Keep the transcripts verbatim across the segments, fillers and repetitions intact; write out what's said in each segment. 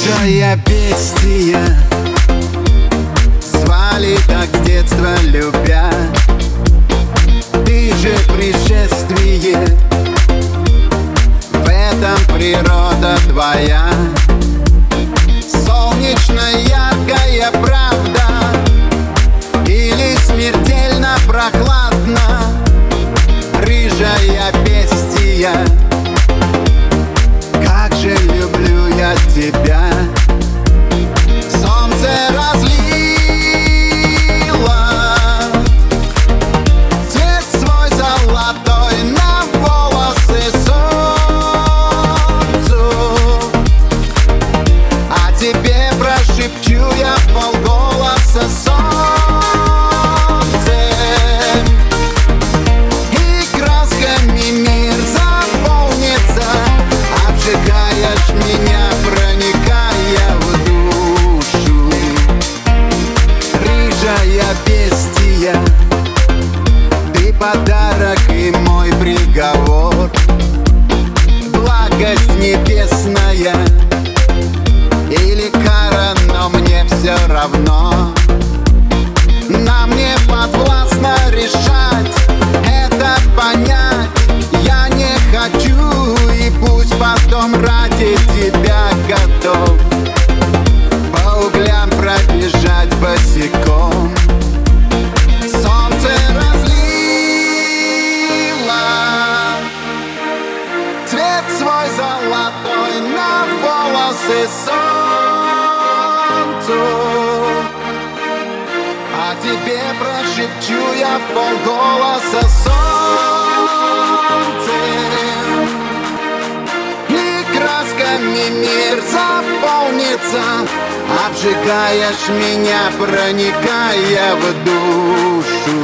Рыжая бестия, звали так с детства любя. Ты же пришествие, в этом природа твоя. Солнечно яркая правда или смертельно прохладно? Рыжая бестия, как же люблю я тебя. Солнце разлило цвет свой золотой на волосы солнцу, а тебе прошепчу я вполголоса: солнце, и красками мир заполнится. Обжигаешь меня, проникая в душу. Рыжая бестия, ты подарок и мой приговор. Благость небесная или кара, но мне все равно. Нам не подвластно решать, это понять я не хочу. И пусть потом ради тебя готов по углям пробежать босиком. Солнце разлило цвет свой золотой на волосы солнцу, а тебе прошепчу я вполголоса: солнце, и красками мир заполнится. Обжигаешь меня, проникая в душу.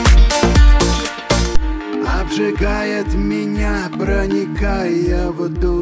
Обжигает меня, проникая в душу.